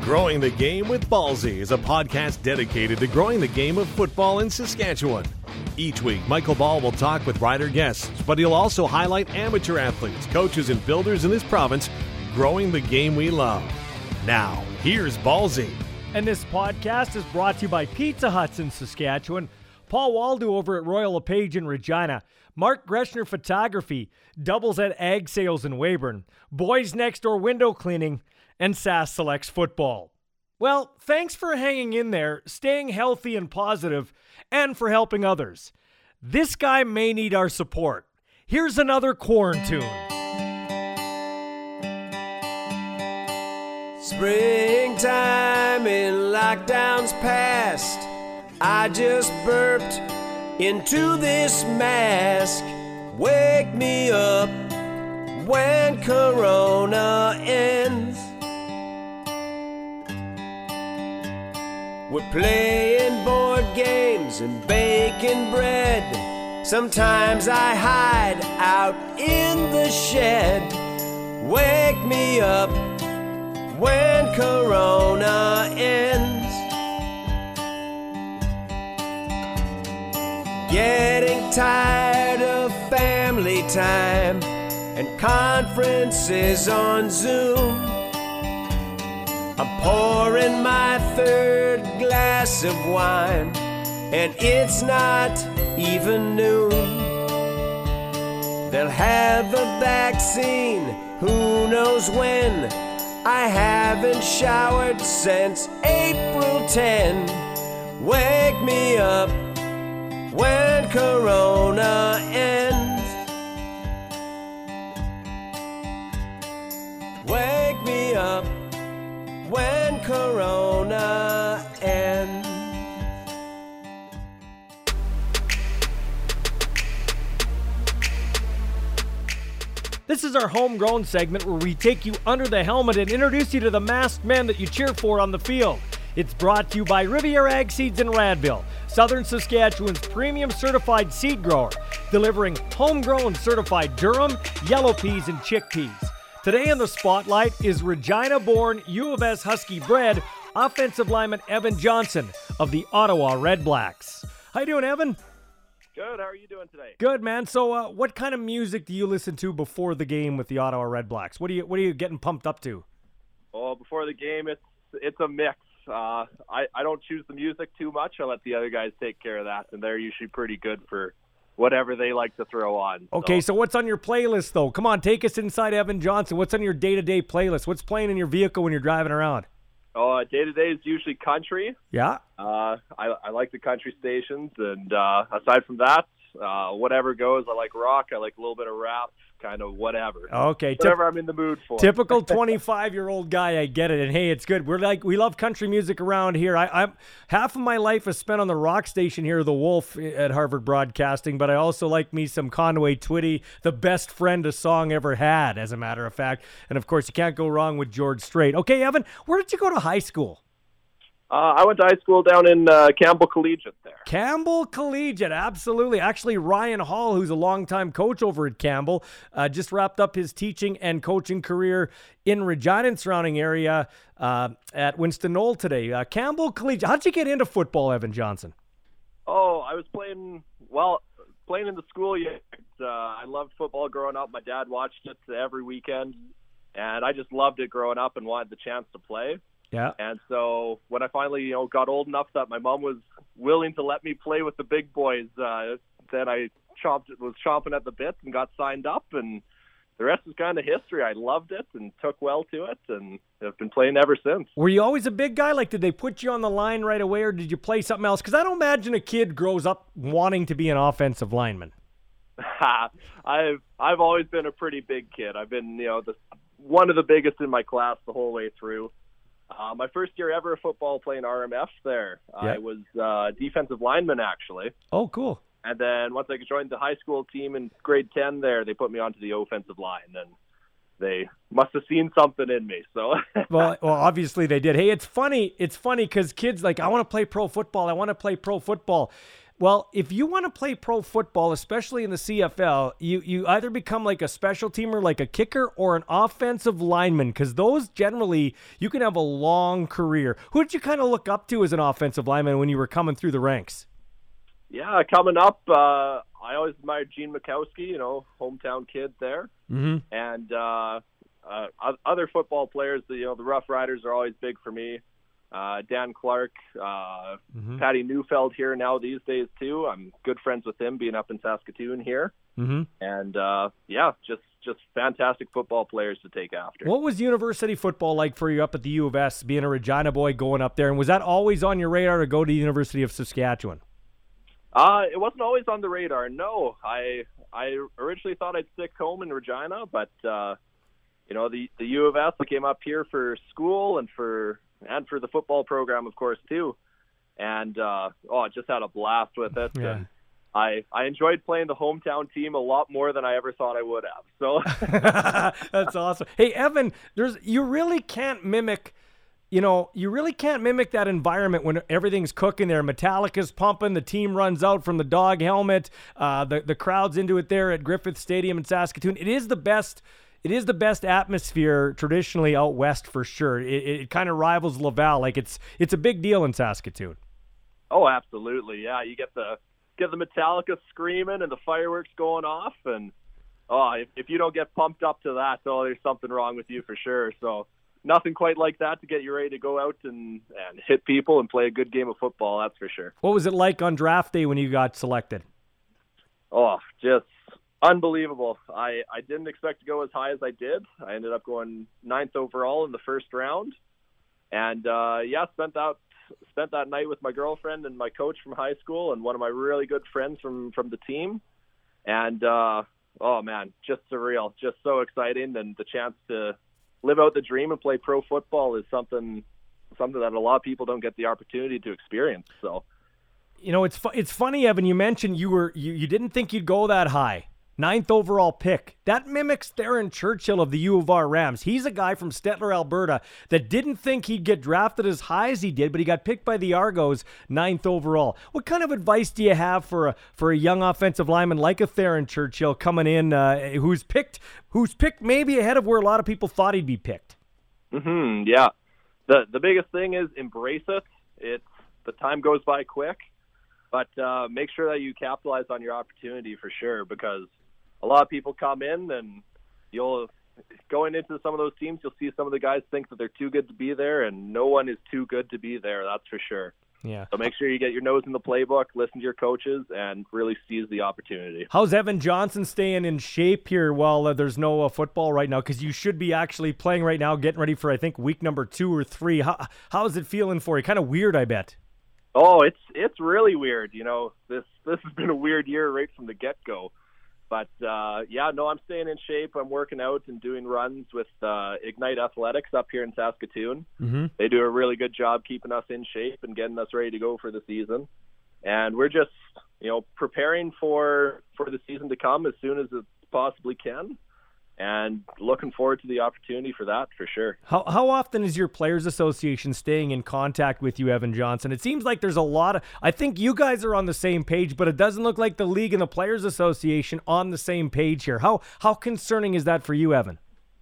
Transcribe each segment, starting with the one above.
Growing the Game with Ballsy is a podcast dedicated to growing the game of football in Saskatchewan. Each week, Michael Ball will talk with rider guests, but he'll also highlight amateur athletes, coaches, and builders in this province growing the game we love. Now, here's Ballsy. And this podcast is brought to you by Pizza Huts in Saskatchewan, Paul Waldo over at Royal LePage in Regina, Mark Greshner Photography, Doubles at Ag Sales in Weyburn, Boys Next Door Window Cleaning, and SAS Selects Football. Well, thanks for hanging in there, staying healthy and positive, and for helping others. This guy may need our support. Here's another quarantine. Springtime in lockdown's past. I just burped into this mask. Wake me up when Corona ends. We're playing board games and baking bread. Sometimes I hide out in the shed. Wake me up when Corona ends. Getting tired of family time and conferences on Zoom. I'm pouring my third glass of wine, and it's not even noon. They'll have a vaccine, who knows when. I haven't showered since April 10. Wake me up when Corona ends. Wake me up when Corona ends. This is our homegrown segment where we take you under the helmet and introduce you to the masked men that you cheer for on the field. It's brought to you by Riviera Ag Seeds in Radville, Southern Saskatchewan's premium certified seed grower, delivering homegrown certified durum, yellow peas, and chickpeas. Today in the spotlight is Regina-born U of S Husky bred offensive lineman Evan Johnson of the Ottawa Red Blacks. How you doing, Evan? Good. How are you doing today? Good, man. So, what kind of music do you listen to before the game with the Ottawa Red Blacks? What are you getting pumped up to? Oh, before the game, it's a mix. I don't choose the music too much. I let the other guys take care of that, and they're usually pretty good for whatever they like to throw on. Okay, so what's on your playlist, though? Come on, take us inside Evan Johnson. What's on your day-to-day playlist? What's playing in your vehicle when you're driving around? Oh, day-to-day is usually country. Yeah? I like the country stations, and aside from that, whatever goes. I like rock. I like a little bit of rap, kind of whatever. Okay. Whatever I'm in the mood for. Typical 25-year-old guy, I get it. And hey, it's good. We love country music around here. I'm half of my life is spent on the rock station here, The Wolf at Harvard Broadcasting, but I also like me some Conway Twitty, the best friend a song ever had, as a matter of fact. And of course, you can't go wrong with George Strait. Okay, Evan, where did you go to high school? I went to high school down in Campbell Collegiate there. Campbell Collegiate, absolutely. Actually, Ryan Hall, who's a longtime coach over at Campbell, just wrapped up his teaching and coaching career in Regina and surrounding area at Winston Knoll today. Campbell Collegiate, how'd you get into football, Evan Johnson? Oh, I was playing in the school year. I loved football growing up. My dad watched it every weekend, and I just loved it growing up and wanted the chance to play. Yeah. And so when I finally, got old enough that my mom was willing to let me play with the big boys, then I was chomping at the bit and got signed up, and the rest is kind of history. I loved it and took well to it, and have been playing ever since. Were you always a big guy? Like, did they put you on the line right away, or did you play something else? Because I don't imagine a kid grows up wanting to be an offensive lineman. I've always been a pretty big kid. I've been, one of the biggest in my class the whole way through. My first year ever of football playing RMF there. Yeah. I was defensive lineman, actually. Oh, cool. And then once I joined the high school team in grade 10 there, they put me onto the offensive line. And they must have seen something in me. So well, obviously they did. Hey, it's funny because kids like, I want to play pro football. Well, if you want to play pro football, especially in the CFL, you either become like a special teamer, like a kicker, or an offensive lineman, because those generally, you can have a long career. Who did you kind of look up to as an offensive lineman when you were coming through the ranks? Yeah, coming up, I always admired Gene Mikowski, hometown kid there. Mm-hmm. And other football players, the Rough Riders are always big for me. Dan Clark, Patty Neufeld here now these days too. I'm good friends with him being up in Saskatoon here. Mm-hmm. And just fantastic football players to take after. What was university football like for you up at the U of S, being a Regina boy going up there? And was that always on your radar to go to the University of Saskatchewan? It wasn't always on the radar. No, I originally thought I'd stick home in Regina, but the U of S, I came up here for school and for the football program, of course, too. And I just had a blast with it. Yeah. And I enjoyed playing the hometown team a lot more than I ever thought I would have. So that's awesome. Hey, Evan, you really can't mimic that environment when everything's cooking there. Metallica's pumping, the team runs out from the dog helmet, the crowd's into it there at Griffith Stadium in Saskatoon. It is the best atmosphere traditionally out west for sure. It kind of rivals Laval. Like it's a big deal in Saskatoon. Oh, absolutely. Yeah, you get the Metallica screaming and the fireworks going off, and if you don't get pumped up to that, there's something wrong with you for sure. So nothing quite like that to get you ready to go out and hit people and play a good game of football, that's for sure. What was it like on draft day when you got selected? Oh, just unbelievable. I didn't expect to go as high as I did. I ended up going 9th overall in the first round. And, spent that night with my girlfriend and my coach from high school and one of my really good friends from the team. And, just surreal, just so exciting. And the chance to live out the dream and play pro football is something that a lot of people don't get the opportunity to experience. So, it's funny, Evan, you mentioned you didn't think you'd go that high. 9th overall pick. That mimics Theron Churchill of the U of R Rams. He's a guy from Stettler, Alberta, that didn't think he'd get drafted as high as he did, but he got picked by the Argos 9th overall. What kind of advice do you have for a young offensive lineman like a Theron Churchill coming in, who's picked maybe ahead of where a lot of people thought he'd be picked? Mm-hmm, yeah. The biggest thing is embrace it. The time goes by quick, but make sure that you capitalize on your opportunity for sure, because a lot of people come in and going into some of those teams, you'll see some of the guys think that they're too good to be there, and no one is too good to be there, that's for sure. Yeah. So make sure you get your nose in the playbook, listen to your coaches, and really seize the opportunity. How's Evan Johnson staying in shape here while there's no football right now? Because you should be actually playing right now, getting ready for, I think, week number 2 or 3. How is it feeling for you? Kind of weird, I bet. Oh, it's really weird. This has been a weird year right from the get-go. But, I'm staying in shape. I'm working out and doing runs with Ignite Athletics up here in Saskatoon. Mm-hmm. They do a really good job keeping us in shape and getting us ready to go for the season. And we're just, preparing for the season to come as soon as it possibly can. And looking forward to the opportunity for that, for sure. How often is your Players Association staying in contact with you, Evan Johnson? It seems like there's a lot of... I think you guys are on the same page, but it doesn't look like the league and the Players Association on the same page here. How concerning is that for you, Evan?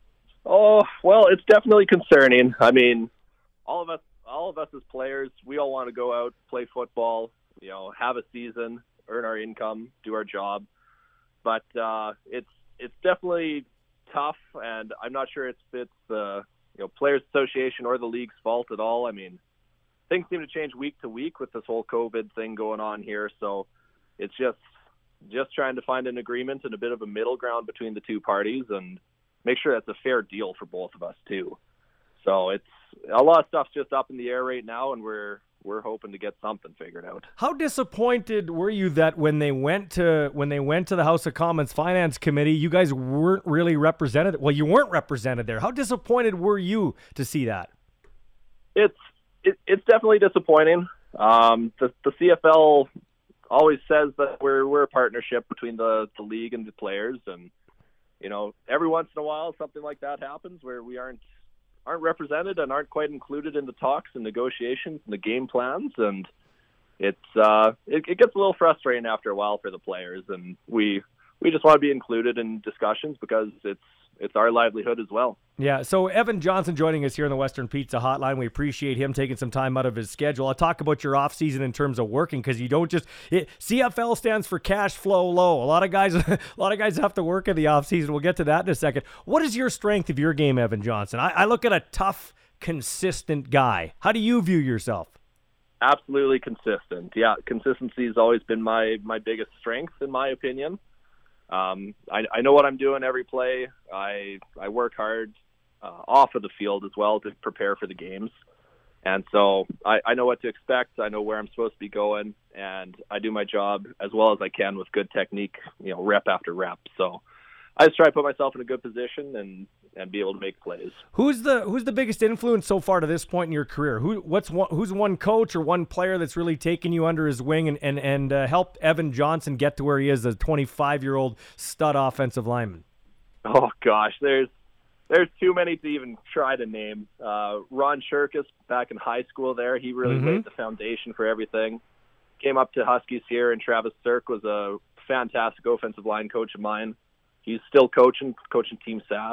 Oh, well, it's definitely concerning. I mean, all of us as players, we all want to go out, play football, have a season, earn our income, do our job. But it's definitely tough, and I'm not sure it's the Players Association or the league's fault at all. I mean, things seem to change week to week with this whole COVID thing going on here, so it's just trying to find an agreement and a bit of a middle ground between the two parties and make sure that's a fair deal for both of us too. So it's a lot of stuff's just up in the air right now, and we're hoping to get something figured out. How disappointed were you that when they went to the House of Commons Finance Committee, you guys weren't really represented? Well, you weren't represented there. How disappointed were you to see that? It's definitely disappointing. The CFL always says that we're a partnership between the league and the players, and every once in a while something like that happens where we aren't represented and aren't quite included in the talks and negotiations and the game plans. And it gets a little frustrating after a while for the players, and we just want to be included in discussions because it's our livelihood as well. Yeah, so Evan Johnson joining us here on the Western Pizza Hotline. We appreciate him taking some time out of his schedule. I'll talk about your off season in terms of working, because you don't just CFL stands for cash flow low. A lot of guys have to work in the off season. We'll get to that in a second. What is your strength of your game, Evan Johnson? I look at a tough, consistent guy. How do you view yourself? Absolutely consistent. Yeah, consistency has always been my biggest strength, in my opinion. I know what I'm doing every play. I work hard off of the field as well to prepare for the games. And so I know what to expect. I know where I'm supposed to be going, and I do my job as well as I can with good technique, rep after rep. So I just try to put myself in a good position and be able to make plays. Who's the biggest influence so far to this point in your career? Who's one coach or one player that's really taken you under his wing and helped Evan Johnson get to where he is, a 25-year-old stud offensive lineman? Oh gosh, there's too many to even try to name. Ron Shirkus back in high school there, he really laid the foundation for everything. Came up to Huskies here, and Travis Cirque was a fantastic offensive line coach of mine. He's still coaching Team Sask.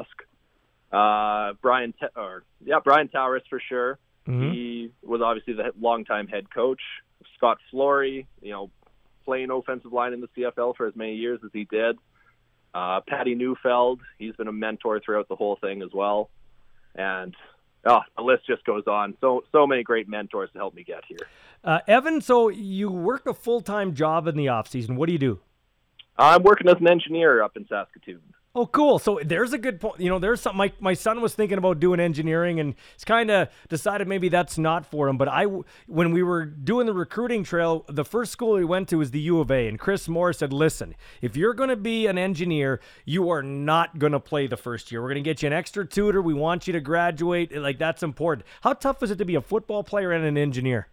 Brian Towers for sure. He was obviously the longtime head coach. Scott Flory, playing offensive line in the CFL for as many years as he did. Patty Neufeld, he's been a mentor throughout the whole thing as well. And the list just goes on. So many great mentors to help me get here. Evan, so you work a full-time job in the off-season. What do you do? I'm working as an engineer up in Saskatoon. Oh, cool. So there's a good point. There's some. My son was thinking about doing engineering, and he's kind of decided maybe that's not for him. But when we were doing the recruiting trail, the first school we went to was the U of A, and Chris Moore said, "Listen, if you're going to be an engineer, you are not going to play the first year. We're going to get you an extra tutor. We want you to graduate. Like, that's important." How tough is it to be a football player and an engineer?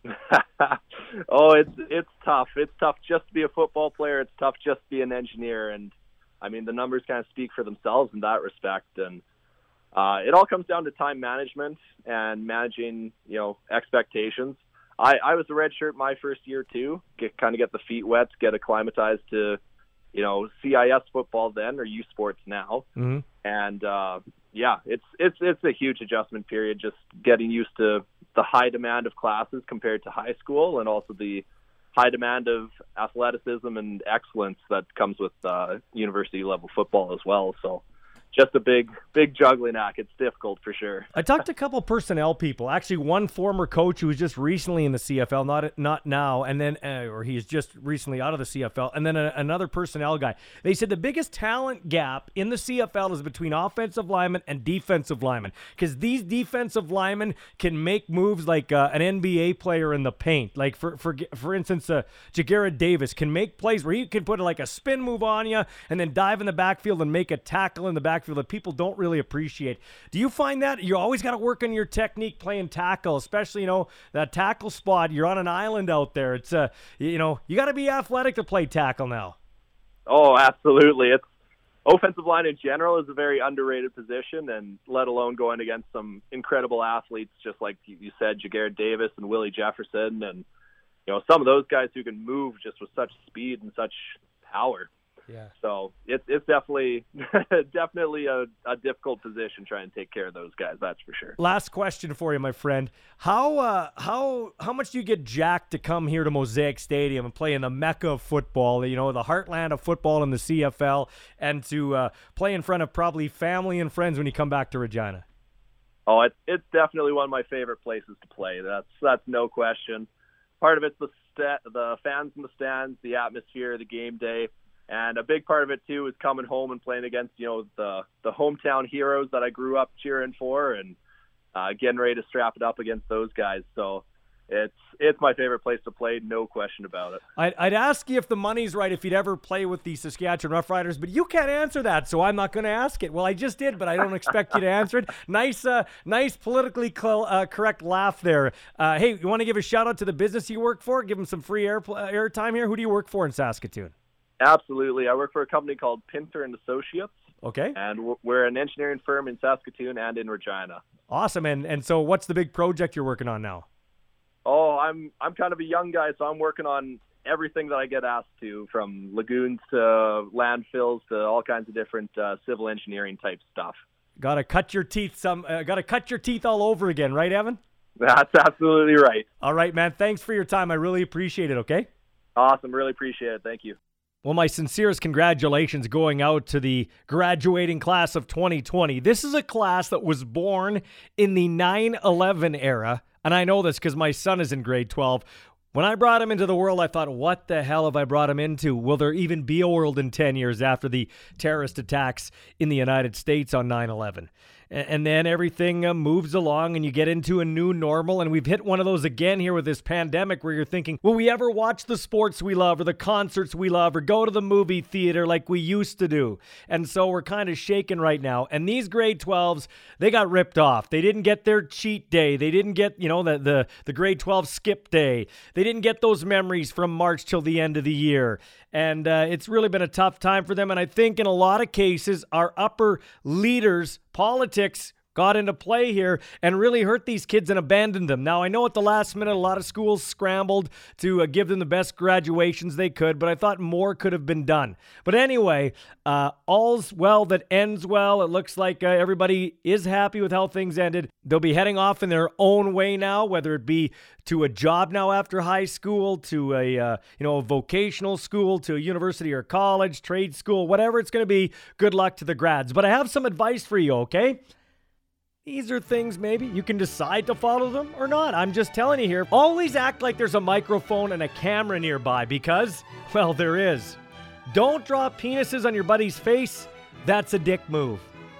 Oh, it's tough. It's tough just to be a football player. It's tough just to be an engineer, and I mean, the numbers kind of speak for themselves in that respect. And it all comes down to time management and managing, expectations. I was a redshirt my first year too, get the feet wet, get acclimatized to, CIS football then, or U Sports now. Mm-hmm. And it's a huge adjustment period, just getting used to the high demand of classes compared to high school, and also the high demand of athleticism and excellence that comes with university level football as well. So just a big juggling act. It's difficult for sure. I talked to a couple personnel people, actually one former coach who was just recently in the CFL, not now, and then or he is just recently out of the CFL, and then another personnel guy. They said the biggest talent gap in the CFL is between offensive linemen and defensive linemen, because these defensive linemen can make moves like an NBA player in the paint. Like for instance, Jagera Davis can make plays where he can put like a spin move on you and then dive in the backfield and make a tackle in the backfield that people don't really appreciate. Do you find that you always got to work on your technique playing tackle, especially that tackle spot? You're on an island out there. It's you got to be athletic to play tackle now. Oh, absolutely. It's offensive line in general is a very underrated position, and let alone going against some incredible athletes, just like you said, Jagera Davis and Willie Jefferson, and some of those guys who can move just with such speed and such power. Yeah. So it's definitely a difficult position trying to take care of those guys. That's for sure. Last question for you, my friend. How much do you get jacked to come here to Mosaic Stadium and play in the Mecca of football, the heartland of football in the CFL, and to play in front of probably family and friends when you come back to Regina? Oh, it's definitely one of my favorite places to play. That's no question. Part of it's the fans in the stands, the atmosphere, the game day. And a big part of it, too, is coming home and playing against, the hometown heroes that I grew up cheering for, and getting ready to strap it up against those guys. So it's my favorite place to play, no question about it. I'd ask you if the money's right, if you'd ever play with the Saskatchewan Roughriders, but you can't answer that, so I'm not going to ask it. Well, I just did, but I don't expect you to answer it. Nice politically correct laugh there. Hey, you want to give a shout-out to the business you work for? Give them some free airtime here. Who do you work for in Saskatoon? Absolutely. I work for a company called Pinter & Associates. Okay. And we're an engineering firm in Saskatoon and in Regina. Awesome. And so what's the big project you're working on now? Oh, I'm kind of a young guy, so I'm working on everything that I get asked to, from lagoons to landfills to all kinds of different civil engineering type stuff. Got to cut your teeth all over again, right, Evan? That's absolutely right. All right, man. Thanks for your time. I really appreciate it, okay? Awesome. Really appreciate it. Thank you. Well, my sincerest congratulations going out to the graduating class of 2020. This is a class that was born in the 9/11 era, and I know this because my son is in grade 12. When I brought him into the world, I thought, what the hell have I brought him into? Will there even be a world in 10 years after the terrorist attacks in the United States on 9/11? And then everything moves along and you get into a new normal. And we've hit one of those again here with this pandemic where you're thinking, will we ever watch the sports we love or the concerts we love or go to the movie theater like we used to do? And so we're kind of shaken right now. And these grade 12s, they got ripped off. They didn't get their cheat day. They didn't get, the grade 12 skip day. They didn't get those memories from March till the end of the year. And it's really been a tough time for them. And I think in a lot of cases, our upper leaders, politics, got into play here and really hurt these kids and abandoned them. Now, I know at the last minute, a lot of schools scrambled to give them the best graduations they could, but I thought more could have been done. But anyway, all's well that ends well. It looks like everybody is happy with how things ended. They'll be heading off in their own way now, whether it be to a job now after high school, to a vocational school, to a university or college, trade school, whatever it's going to be. Good luck to the grads. But I have some advice for you, okay? These are things maybe you can decide to follow them or not. I'm just telling you here. Always act like there's a microphone and a camera nearby because, well, there is. Don't draw penises on your buddy's face. That's a dick move.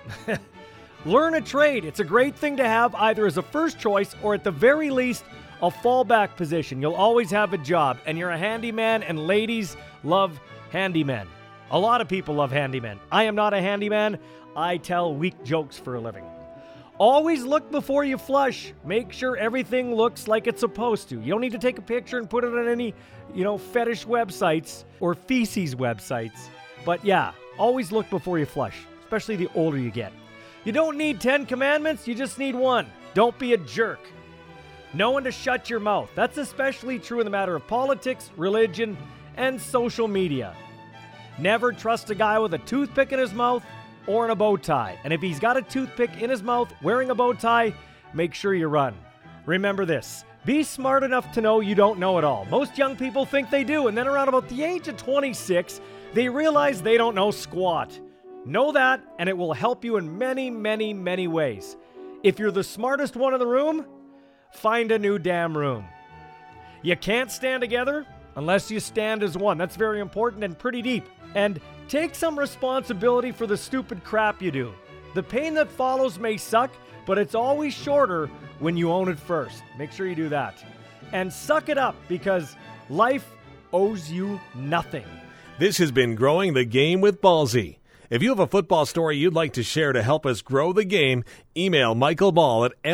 Learn a trade. It's a great thing to have either as a first choice or at the very least a fallback position. You'll always have a job and you're a handyman, and ladies love handymen. A lot of people love handymen. I am not a handyman. I tell weak jokes for a living. Always look before you flush. Make sure everything looks like it's supposed to. You don't need to take a picture and put it on any, fetish websites or feces websites. But yeah, always look before you flush, especially the older you get. You don't need 10 commandments, you just need one. Don't be a jerk. Know when to shut your mouth. That's especially true in the matter of politics, religion, and social media. Never trust a guy with a toothpick in his mouth or in a bow tie. And if he's got a toothpick in his mouth wearing a bow tie, make sure you run. Remember this. Be smart enough to know you don't know it all. Most young people think they do, and then around about the age of 26, they realize they don't know squat. Know that, and it will help you in many, many, many ways. If you're the smartest one in the room, find a new damn room. You can't stand together unless you stand as one. That's very important and pretty deep. And take some responsibility for the stupid crap you do. The pain that follows may suck, but it's always shorter when you own it first. Make sure you do that. And suck it up, because life owes you nothing. This has been Growing the Game with Ballsy. If you have a football story you'd like to share to help us grow the game, email Michael Ball at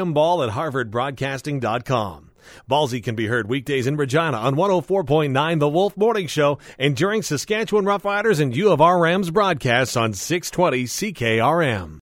mball@harvardbroadcasting.com. Ballsy can be heard weekdays in Regina on 104.9 The Wolf Morning Show and during Saskatchewan Roughriders and U of R Rams broadcasts on 620 CKRM.